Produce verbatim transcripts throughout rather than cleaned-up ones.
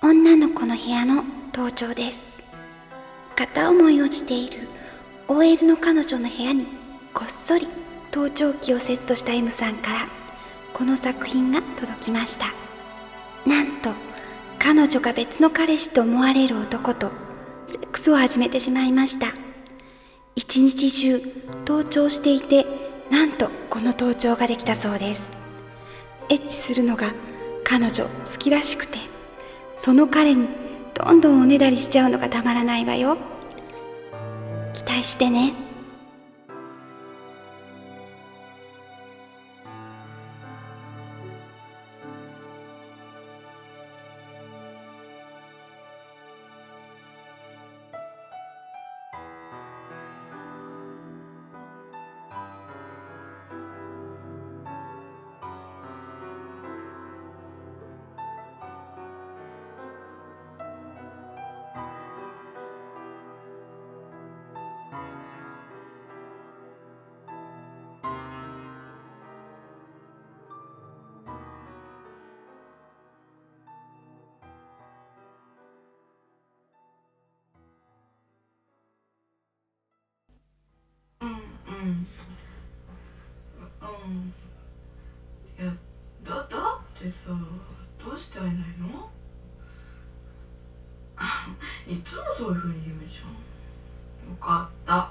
女の子の部屋の登場です。片思いをしている オーエル の彼女の部屋にこっそり盗聴器をセットした エム さんからこの作品が届きました。なんと彼女が別の彼氏と思われる男とセックスを始めてしまいました。一日中盗聴していて、なんとこの盗聴ができたそうです。エッチするのが彼女好きらしくて、その彼にどんどんおねだりしちゃうのがたまらないわよ。期待してね。 うんうんうんいやだだってさ、どうして会えないの？いつもそういう風に言うじゃん。よかった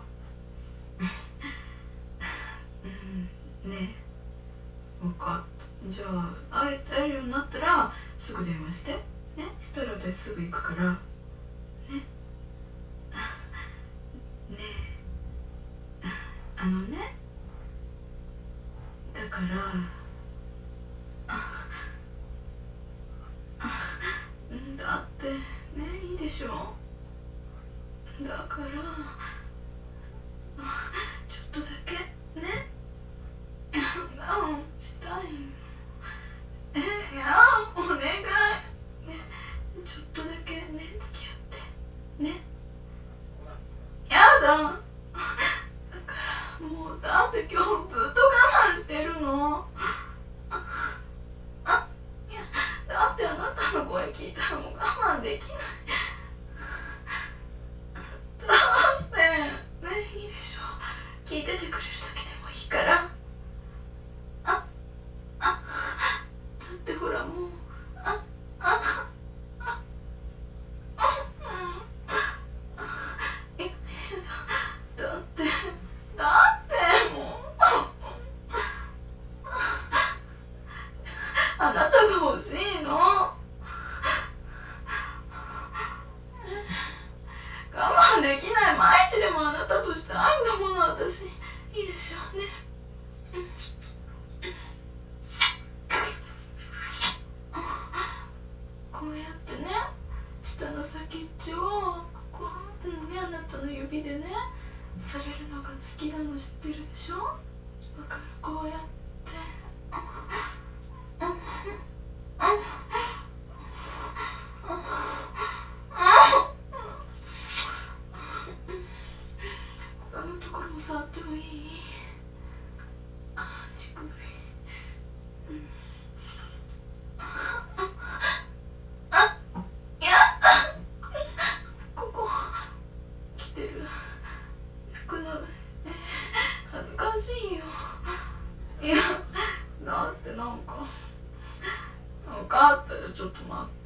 うんねえ、よかった。じゃあ会え会えるようになったらすぐ電話してね。したら私すぐ行くからね。ねえ、あのね、だからあだってね、いいでしょ。だからちょっとだけね、我慢したいよ。え、いやお願いね、ちょっとだけね、付き合ってね。やだ、だからもうだって今日ずっと我慢してるの。あ、いやだってあなたの声聞いたらもう我慢できない。だってね、いいでしょ。聞いててくれるだけでもいいから。あ、あ、だってほらもう、あ、あ、あ、あ、うん、いやだ、だって、だってもうあなたが欲しいの。我慢できない。毎日でもあなたとしたいんだもの、私。いいでしょうね。うん、こうやってね、下の先っちをこうやってね、あなたの指でねされるのが好きなの知ってるでしょ。だからこうやってうんうんうん他のところも触ってもいい？あ、乳首、うん、あ、あ、いや、ここ着てる服の、え、恥ずかしいよ。いや、だってなんか、分かったよ、ちょっと待って。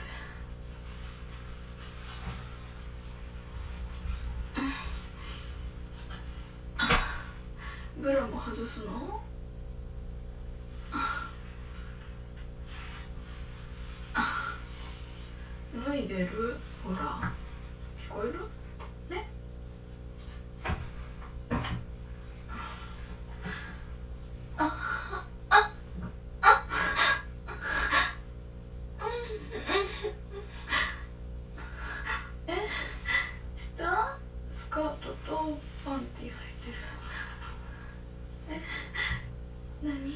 ブラも外すの？脱いでる？ほら、聞こえる？ね。あ、あ、あ、うん、え、下？スカートとパンティ履いてる。え、何？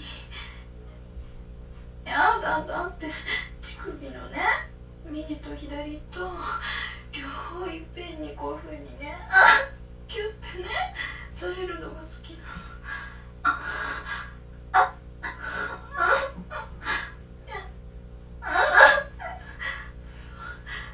やだ、だって乳首のね、右と左と両方いっぺんにこういう風にね、あ、キュッてねされるのが好きなの。あ、あ、あ、あ、いや、あ、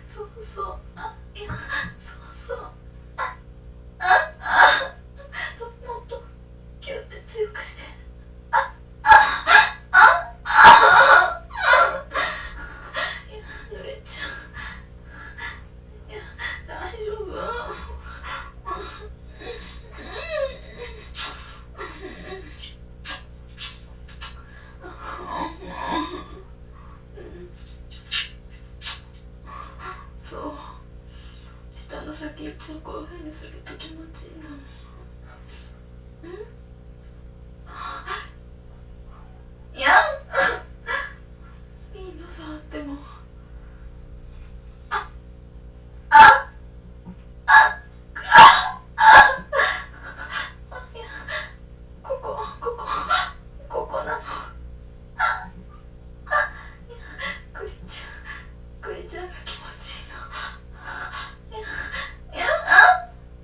先っちょこういうふうにすると気持ちいいんだもん。んいやいいの触っても。ああああいやここここここなの。ああいやクリちゃんクリちゃんが気持ちいいの。いやいやあ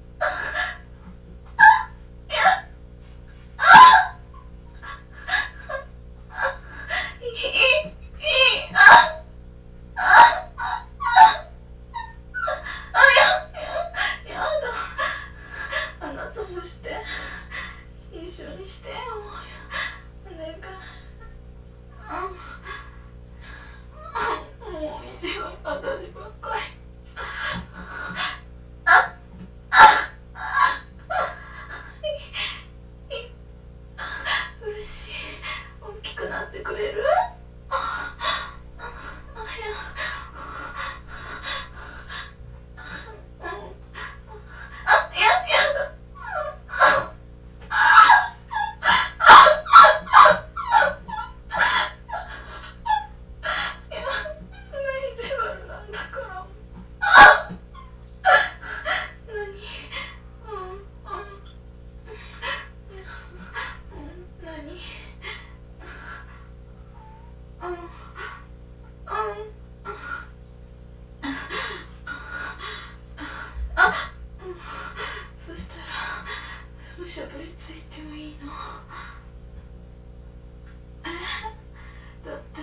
しゃぶりついてもいいの？えだって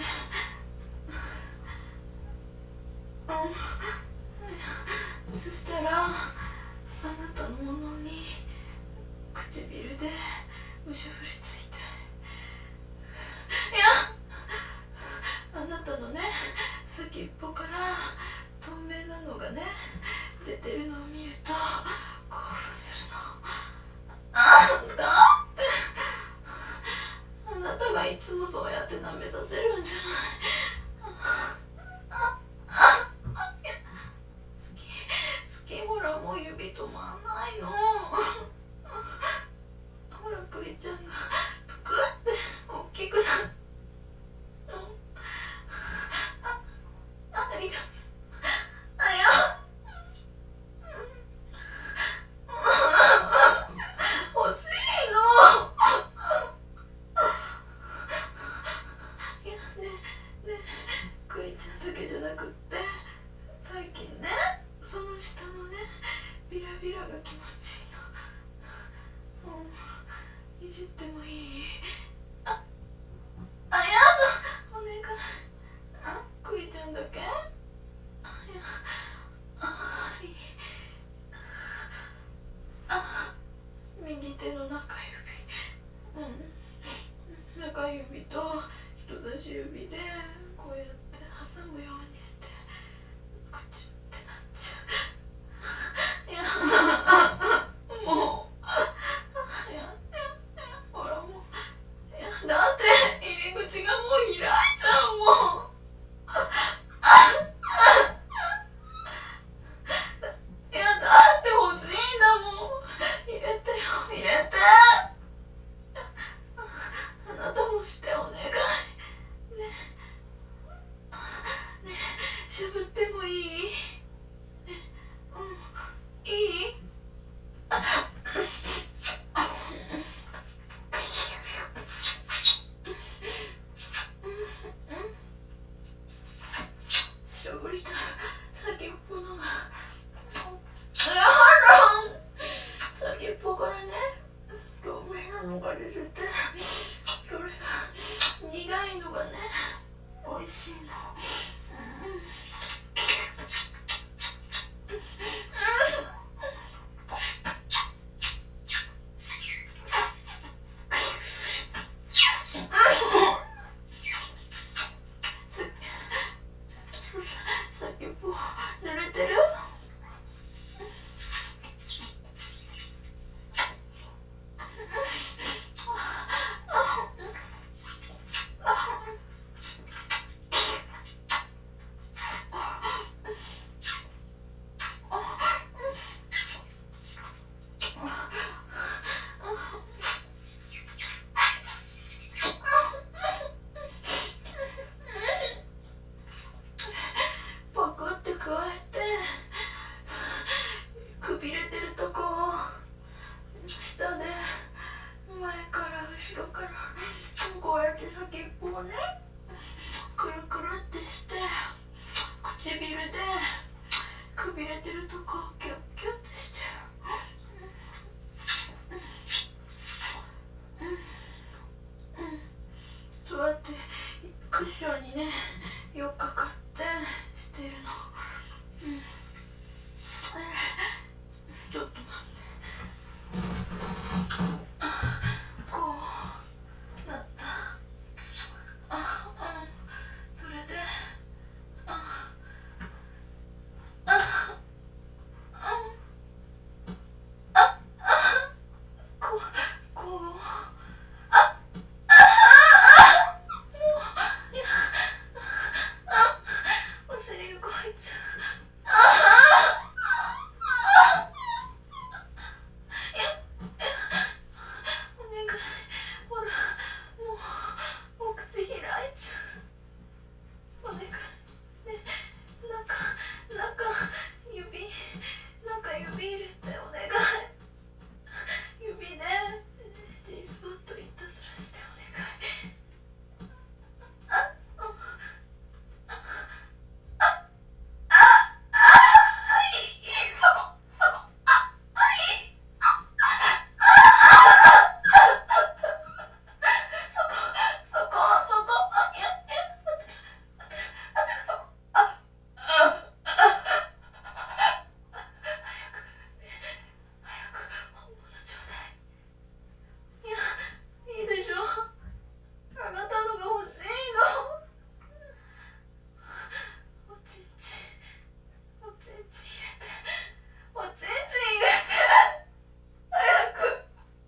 うんそしたらあなたのものに唇でむしゃぶりついていやあなたのね先っぽから透明なのがね出てるのを見ると興奮するの。あんたってあなたがいつもそうやって舐めさせるんじゃない。あああいや好き好きほらもう指止まんないの。ほらクリちゃんがぷくって大きくなる。あありがとう。あや欲しいの。いやねねクリちゃんだけじゃなくって最近ねその下のねビラビラが気持ちいいの。もういじってもいい？ああやだお願い。あクリちゃんだけ？あいやあいい。あ右手の中指うん中指と人差し指でこうやって挟むようにしてくちゅってなっちゃう。いやもういやいやほらもういやだって入り口がもう開いちゃうもん。いやだって欲しいんだもん。入れてよ入れて。あなたもしてお願いね。ねしゃぶってもいい？ねうんいい？あしゃぶりたい先っぽのがあら先っぽからね透明なのが出ててそれが苦いのがねおいしいの。先っぽくびれてるとこをキュッキュッてして、うんうんうん、そうやってクッションにねよっかかってしてるの。うん、ちょっと待って、こうなった。あ、うん、それで、あああああ、こうこう、あああ、もう、いや、あ、お尻動いちゃう。ああ、いや、いや、お願い、ほら、もうお口開いちゃう。お願いね、なんかなんか指なんか指入れてお願い。指で G スポットいたずらしてお願い。ああああああ、いい、いい、そこそこ、ああ、いい、ああああ、そこそこそこ、あ、いやいや、当てる当てる当てる、そこ、ああああ、早く早く本物ちょうだい。いや、いいでしょ、あなたのが欲しいの。おちんちんおちんちん入れて、おちんちん入れて、早く。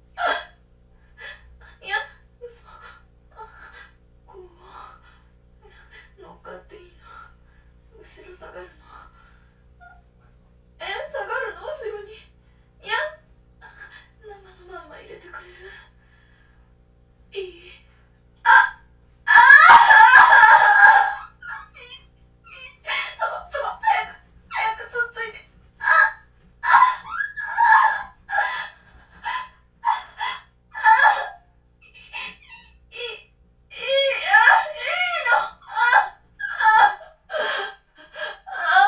いや、嘘、あ、こう乗っかっていいの？後ろ下がるの？え、下がるの？後ろに。いや、生のまんま入れてくれる？いい？あああ、いい、いい、そこそこ、早く早くつっついて。ああああ、いい、いい、いい、あ、いいの。ああああ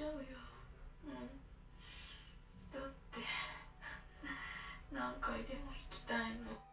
ちゃうよ。うん、だって何回でも行きたいの。